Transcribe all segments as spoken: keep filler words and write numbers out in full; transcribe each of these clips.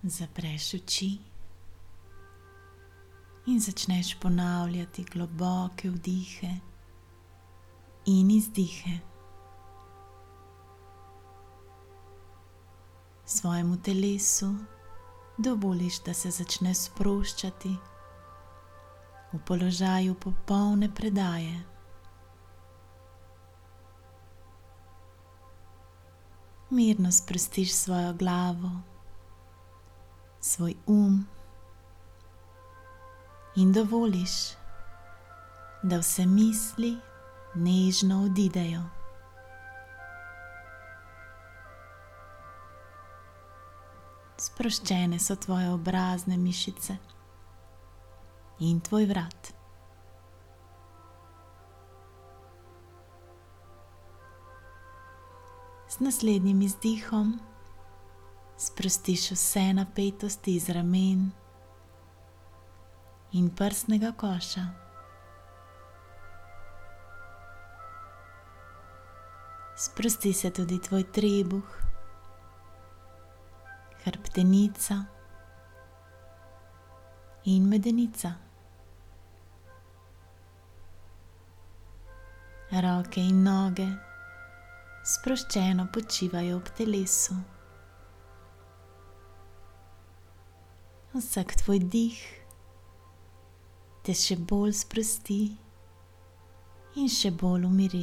Zapreš oči in začneš ponavljati globoke vdihe in izdihe. Svojemu telesu dovoliš, da se začne sproščati v položaju popolne predaje. Mirno sprostiš svojo glavo, svoj um in dovoliš, da vse misli nežno odidejo. Sproščene so tvoje obrazne mišice in tvoj vrat. S naslednjim izdihom sprostiš vse napetosti iz ramen in prsnega koša. Sprosti se tudi tvoj trebuh, hrbtenica in medenica. Roke in noge sproščeno počivajo ob telesu. Vsak tvoj dih te še bolj sprosti in še bolj umiri.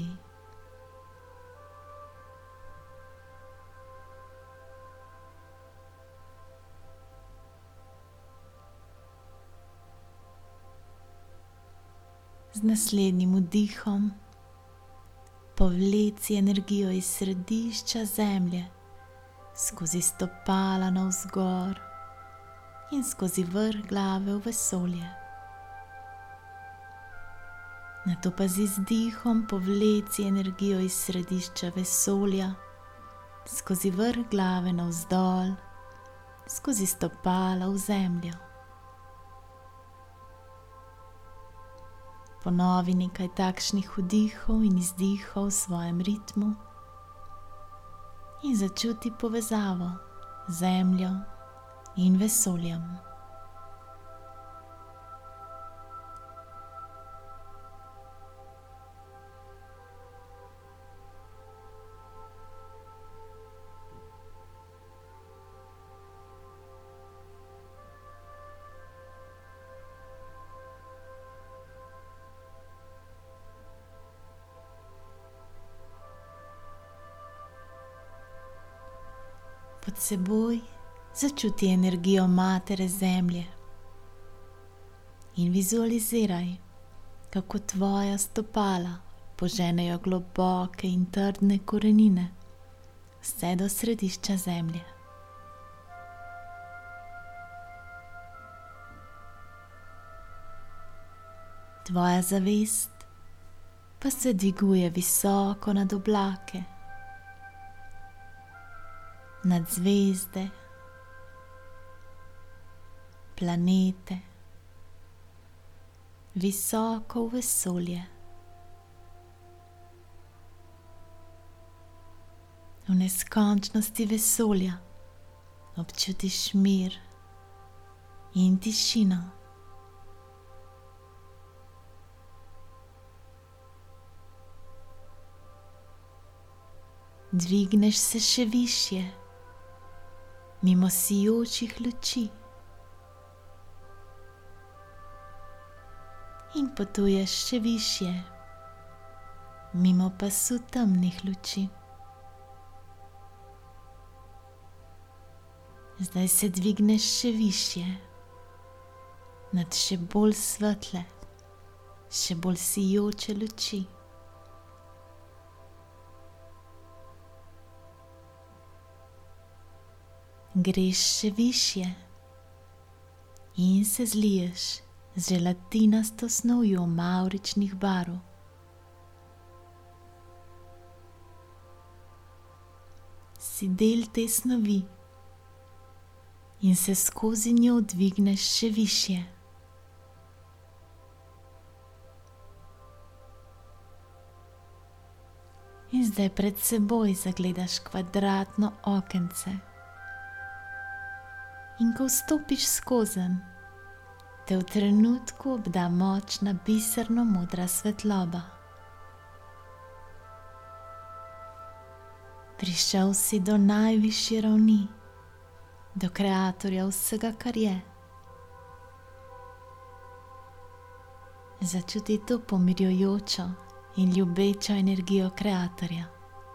Z naslednjim vdihom povleci energijo iz središča zemlje skozi stopala navzgor in skozi vrh glave v vesolje. Nato pa z izdihom povleci energijo iz središča vesolja skozi vrh glave navzdol, skozi stopala v zemljo. Ponovi nekaj takšnih vdihov in izdihov v svojem ritmu in začuti povezavo z zemljo in vesoljem. Pod seboj začuti energijo Matere Zemlje in vizualiziraj, kako tvoja stopala poženejo globoke in trdne korenine vse do središča Zemlje. Tvoja zavest pa se dviguje visoko nad oblake, nad zvezde, planete, visoko v vesolje. V neskončnosti vesolja občutiš mir in tišino. Dvigneš se še višje, mimo sijočih luči in potuješ še višje, mimo pasu temnih luči. Zdaj se dvigneš še višje, nad še bolj svetle, še bolj sijoče luči. Greš še višje in se zliješ z želatinasto snovjo mavričnih barv. Si del te snovi in se skozi njo dvigneš še višje. In zdaj pred seboj zagledaš kvadratno okence. In ko vstopiš skozenj, te v trenutku obda močna biserno modra svetloba. Prišel si do najvišje ravni, do kreatorja vsega, kar je. Začuti to pomirjujočo in ljubečo energijo kreatorja.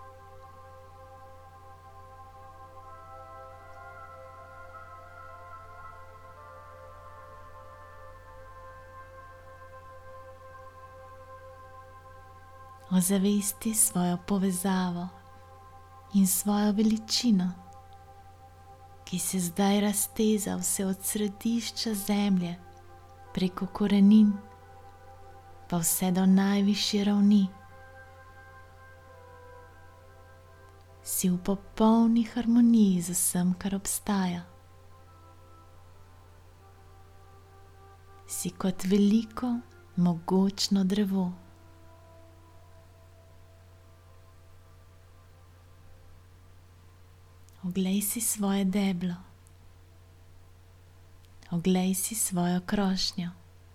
Ozavesti svojo povezavo in svojo veličino, ki se zdaj razteza vse od središča zemlje preko korenin pa vse do najvišje ravni. Si v popolni harmoniji z vsem, kar obstaja. Si kot veliko, mogočno drevo. Oglej si svoje deblo. Oglej si svojo krošnjo.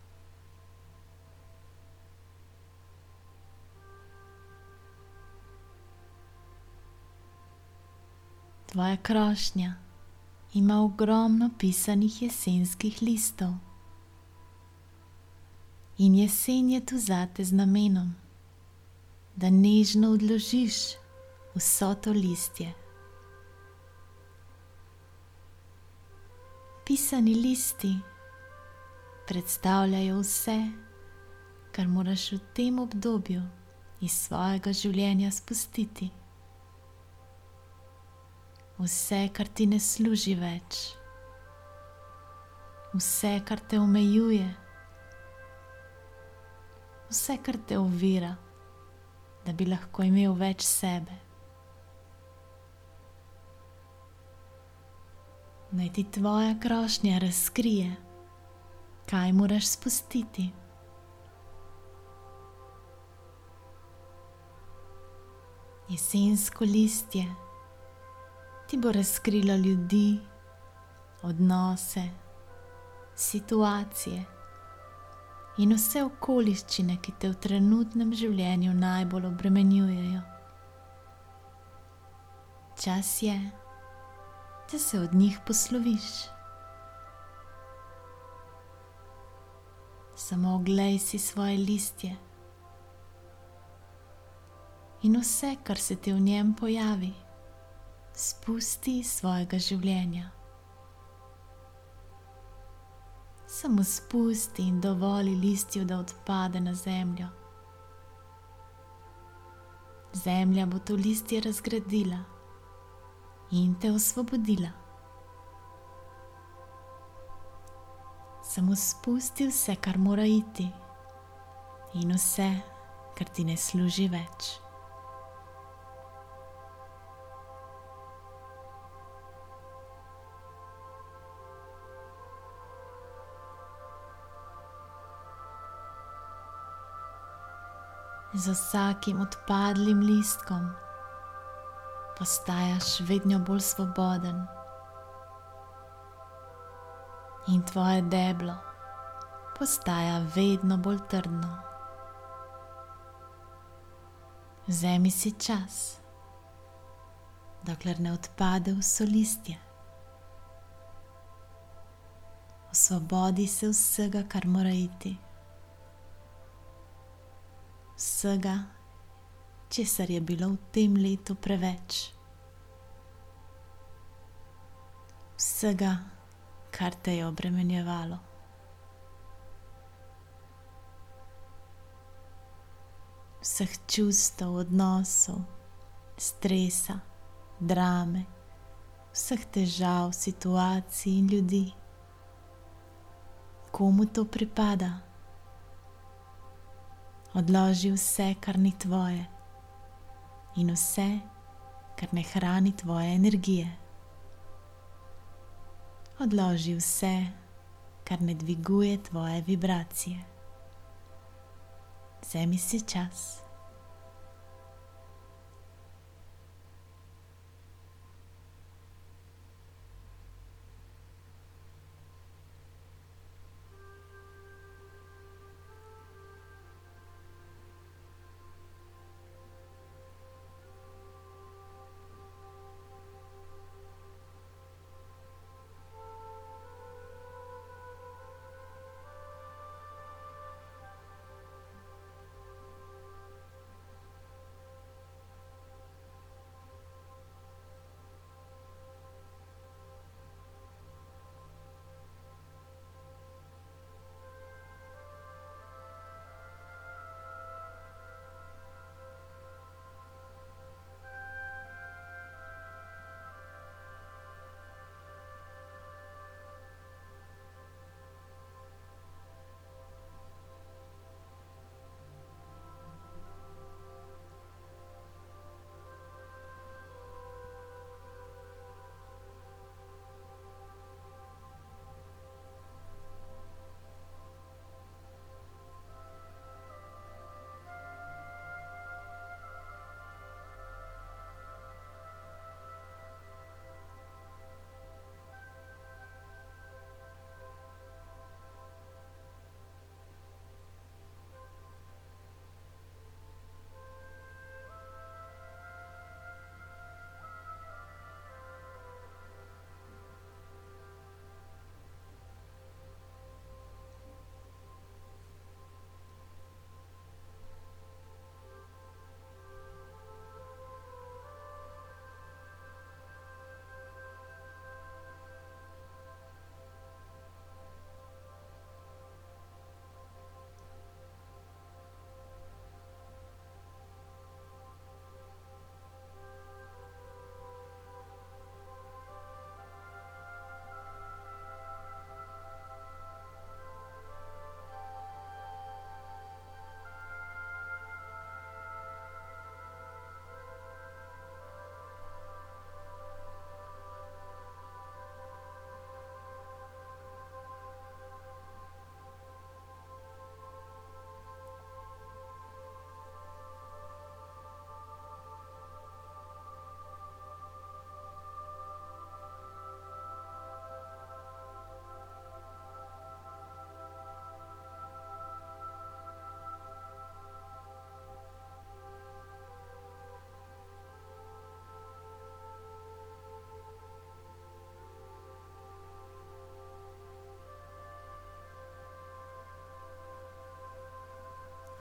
Tvoja krošnja ima ogromno pisanih jesenskih listov. In jesen je tu zate z namenom, da nežno odložiš vso to listje. Pisani listi predstavljajo vse, kar moraš v tem obdobju iz svojega življenja spustiti. Vse, kar ti ne služi več. Vse, kar te omejuje. Vse, kar te ovira, da bi lahko imel več sebe. Naj ti tvoja krošnja razkrije, kaj moraš spustiti. Jesensko listje ti bo razkrilo ljudi, odnose, situacije in vse okoliščine, ki te v trenutnem življenju najbolj obremenjujejo. Čas je, da se od njih posloviš. Samo oglej si svoje listje in vse, kar se ti v njem pojavi, spusti iz svojega življenja. Samo spusti in dovoli listju, da odpade na zemljo. Zemlja bo to listje razgradila in te osvobodila. Samo spusti vse, kar mora iti, in vse, kar ti ne služi več. Z vsakim odpadlim listkom postajaš vedno bolj svoboden in tvoje deblo postaja vedno bolj trdno. Vzemi si čas, dokler ne odpade vso listje. Osvobodi se vsega, kar mora iti. Vsega, česar je bilo v tem letu preveč. Vsega, kar te je obremenjevalo. Vseh čustev, odnosov, stresa, drame, vseh težav, situacij in ljudi. Komu to pripada? Odloži vse, kar ni tvoje, in vse, kar ne hrani tvoje energije. Odloži vse, kar ne dviguje tvoje vibracije. Vzemi si čas.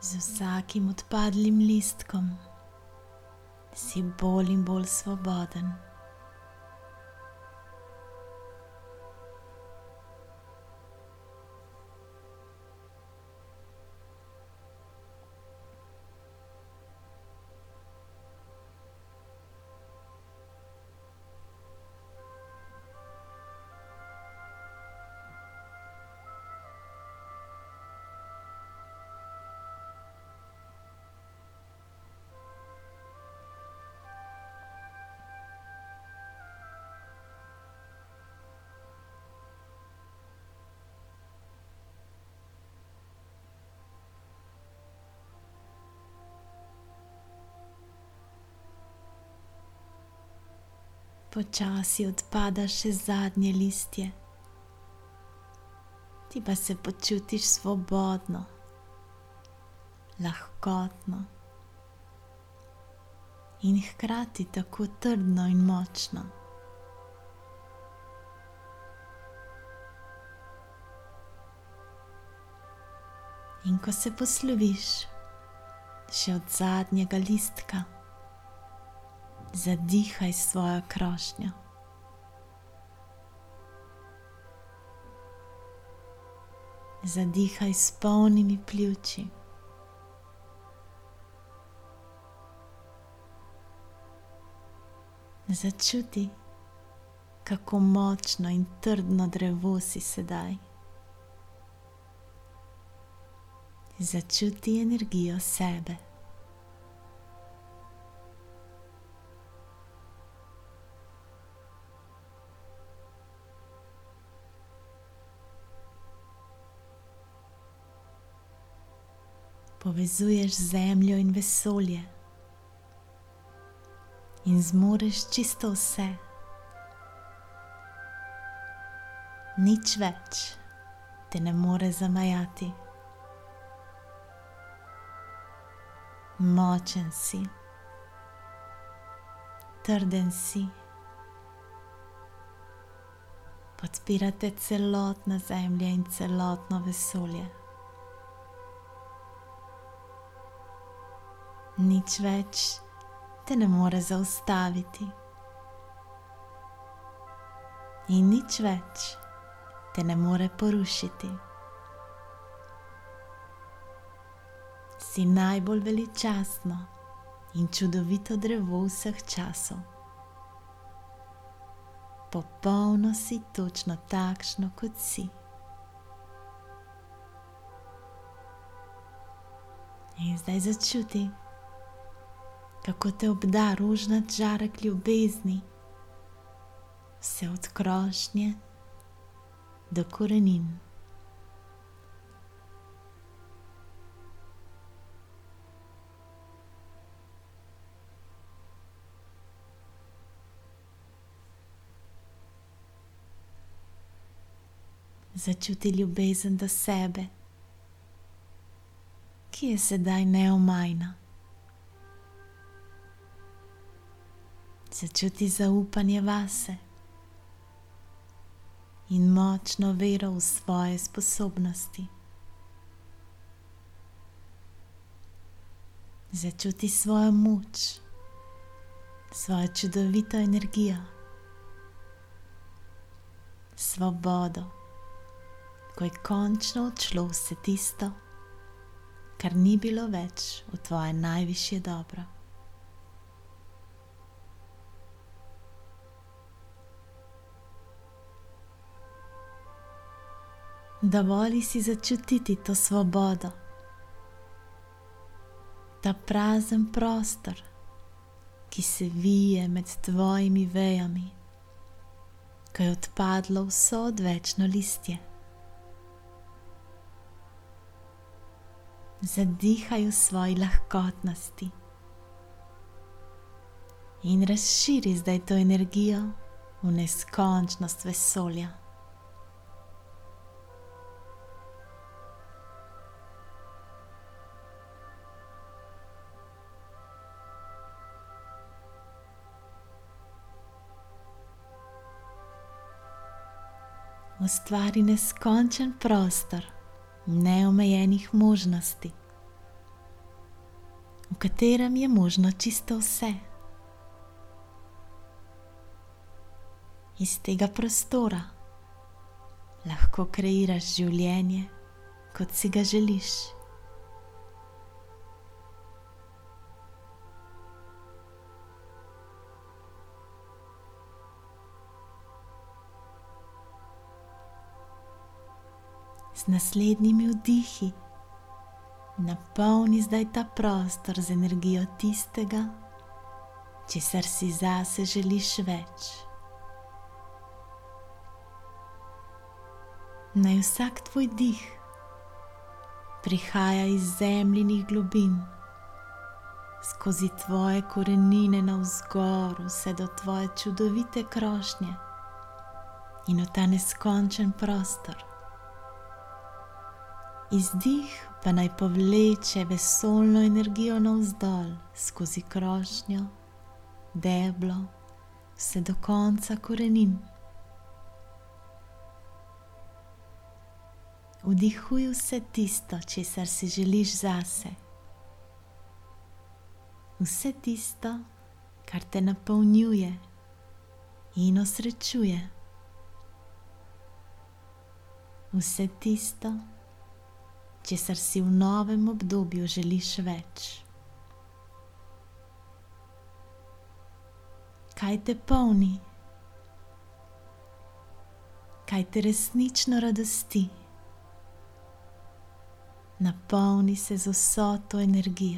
Z vsakim odpadlim listkom si bolj in bolj svoboden. Počasi odpada še zadnje listje, ti pa se počutiš svobodno, lahkotno in hkrati tako trdno in močno. In ko se posloviš še od zadnjega listka, zadihaj svojo krošnjo. Zadihaj s polnimi pljuči. Začuti, kako močno in trdno drevo si sedaj. Začuti energijo sebe. Povezuješ zemljo in vesolje in zmoreš čisto vse. Nič več te ne more zamajati. Močen si, trden si, podpirate celotna zemlja in celotno vesolje. Nič več te ne more zaustaviti in nič več te ne more porušiti. Si najbolj veličastno in čudovito drevo vseh časov. Popolno si točno takšno, kot si. In zdaj začuti, kako te obda rožnat žarek ljubezni, vse od krošnje do korenin. Začuti ljubezen do sebe, ki je sedaj neomajna. Začuti zaupanje vase in močno vero v svoje sposobnosti. Začuti svojo moč, svojo čudovito energijo, svobodo, ko je končno odšlo vse tisto, kar ni bilo več v tvoje najvišje dobro. Dovoli si začutiti to svobodo, ta prazen prostor, ki se vije med tvojimi vejami, ko je odpadlo vso odvečno listje. Zadihaj v svoji lahkotnosti in razširi zdaj to energijo v neskončnost vesolja. Ustvari neskončen prostor neomejenih možnosti v katerem je možno čisto vse. Iz tega prostora lahko kreiraš življenje, kot si ga želiš. Z naslednjimi vdihi napolni zdaj ta prostor z energijo tistega, česar si zase želiš več. Naj vsak tvoj dih prihaja iz zemljinih globin, skozi tvoje korenine navzgor, vse do tvoje čudovite krošnje in v ta neskončen prostor. Izdih pa naj povleče vesoljno energijo navzdol, skozi krošnjo, deblo, vse do konca korenin. Vdihuj vse tisto, česar si želiš zase. Vse tisto, kar te napolnjuje in osrečuje. Vse tisto, česar si v novem obdobju želiš več. Kaj te polni? Kaj te resnično radosti? Napolni se z vso to energijo.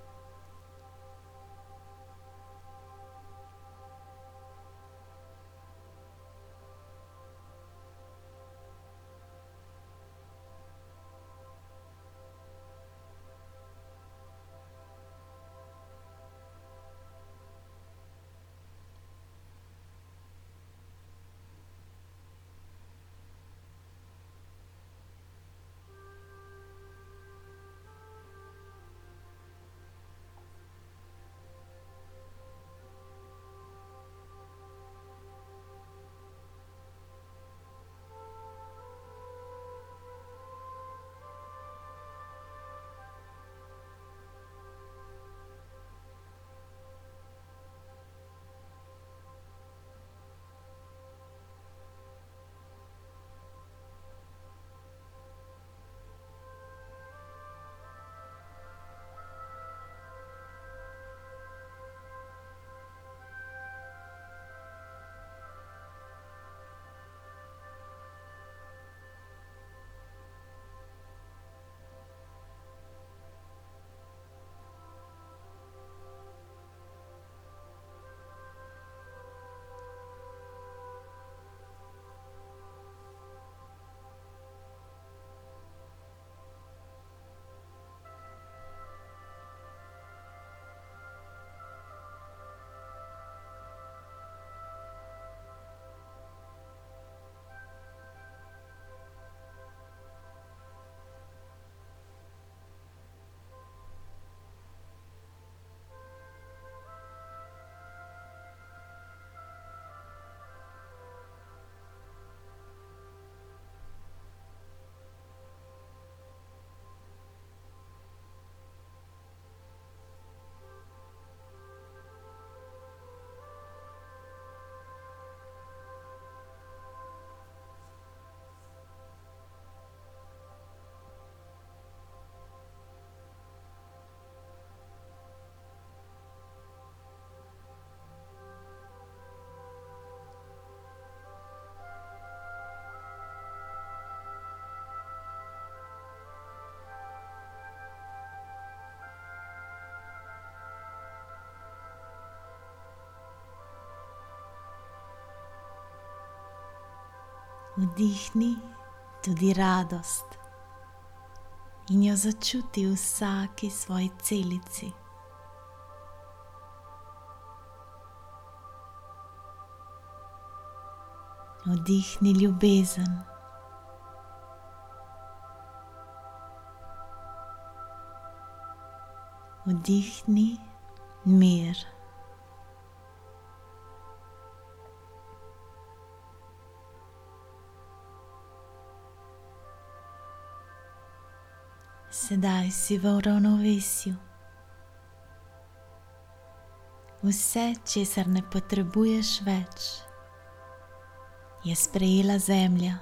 Vdihni tudi radost in jo začuti v vsaki svoji celici. Vdihni ljubezen. Vdihni mir. Sedaj si v ravnovesju Vse, česar ne potrebuješ več, je sprejela Zemlja.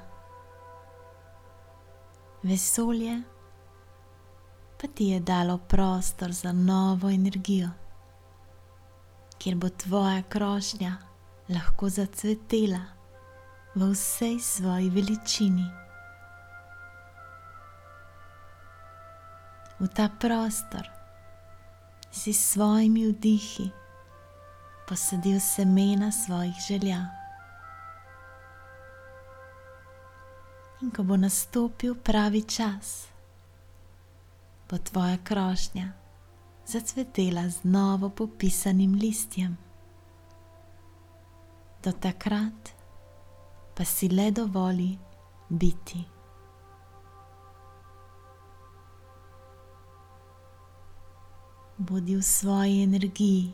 Vesolje pa ti je dalo prostor za novo energijo, kjer bo tvoja krošnja lahko zacvetela v vsej svoji veličini. V ta prostor si s svojimi vdihi posadil semena svojih želja. In ko bo nastopil pravi čas, bo tvoja krošnja zacvetela z novo popisanim listjem. Do takrat pa si le dovoli biti. Bodi v svoji energiji,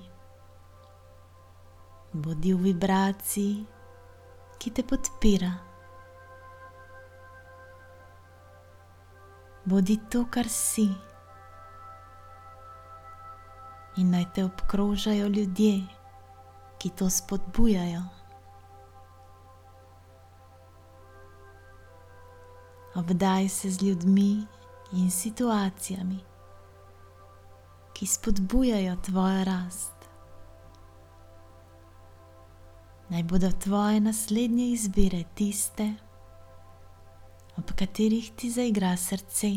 bodi v vibraciji, ki te podpira. Bodi to, kar si, in naj te obkrožajo ljudje, ki to spodbujajo. Obdaj se z ljudmi in situacijami, ki spodbujajo tvojo rast. Naj bodo tvoje naslednje izbire tiste, ob katerih ti zaigra srce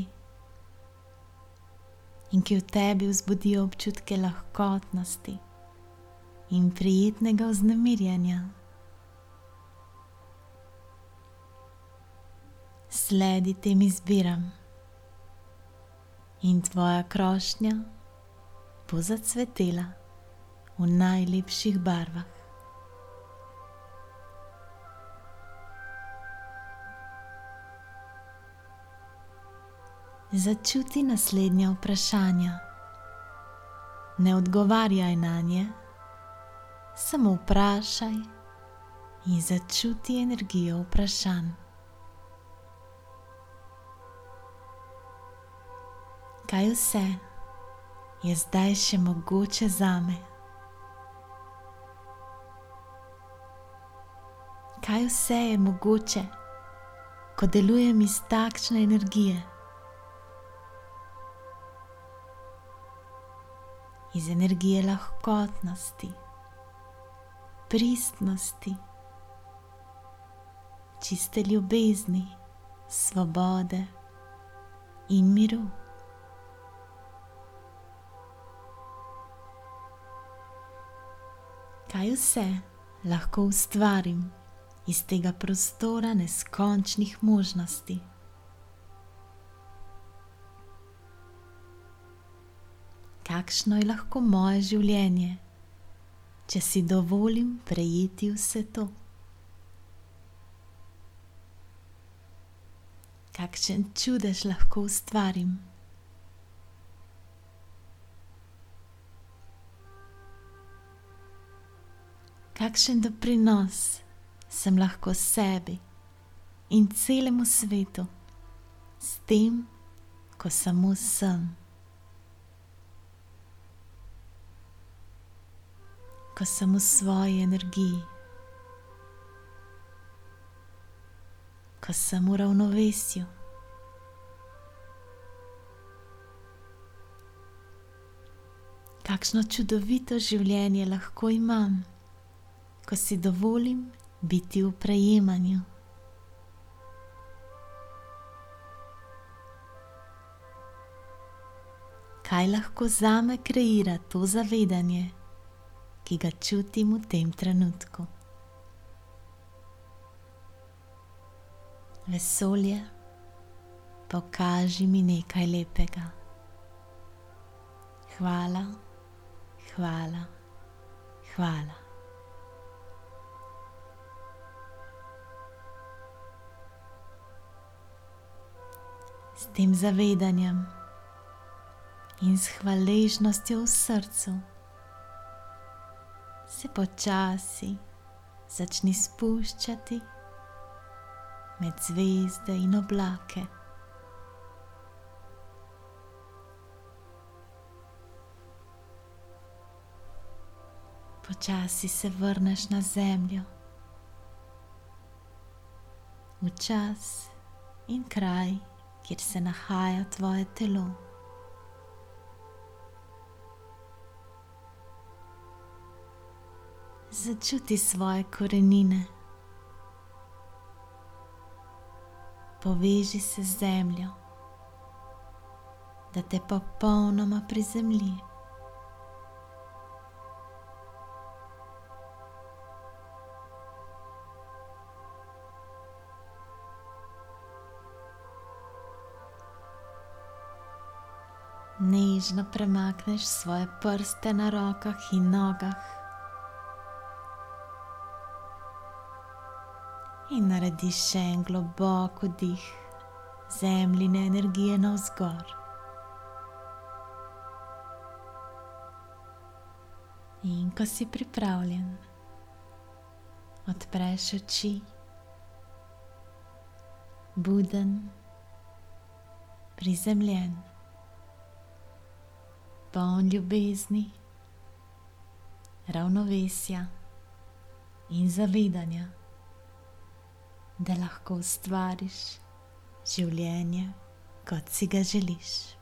in ki v tebi vzbudijo občutke lahkotnosti in prijetnega vznemirjenja. Sledi tem izbiram in tvoja krošnja bo zacvetela v najlepših barvah. Začuti naslednja vprašanja. Ne odgovarjaj nanje, samo vprašaj in začuti energijo vprašanj. Kaj vse je zdaj še mogoče zame? Kaj vse je mogoče, ko delujem iz takšne energije? Iz energije lahkotnosti, pristnosti, čiste ljubezni, svobode in miru. Kaj vse lahko ustvarim iz tega prostora neskončnih možnosti? Kakšno je lahko moje življenje, če si dovolim prejeti vse to? Kakšen čudež lahko ustvarim? Kakšen doprinos sem lahko sebi in celemu svetu s tem, ko samo sem? Ko sem v svoji energiji, ko sem v ravnovesju. Kakšno čudovito življenje lahko imam, ko si dovolim biti v prejemanju. Kaj lahko zame kreira to zavedanje, ki ga čutim v tem trenutku? Vesolje, pokaži mi nekaj lepega. Hvala, hvala, hvala. S tem zavedanjem in s hvaležnostjo v srcu se počasi začni spuščati med zvezde in oblake. Počasi se vrneš na zemljo, v čas in kraj, kjer se nahaja tvoje telo. Začuti svoje korenine. Poveži se z zemljo, da te popolnoma prizemlji. Nežno premakneš svoje prste na rokah in nogah in narediš še en globok vdih zemljine energije navzgor. In ko si pripravljen, odpreš oči, buden, prizemljen, poln ljubezni, ravnovesja in zavedanja, da lahko ustvariš življenje, kot si ga želiš.